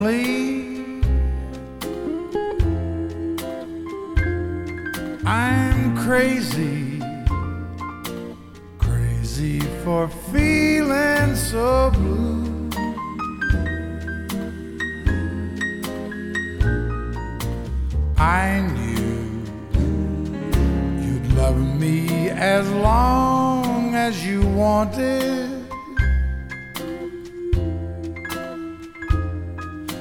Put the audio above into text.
I'm crazy, crazy for feeling so blue. I knew you'd love me as long as you wanted.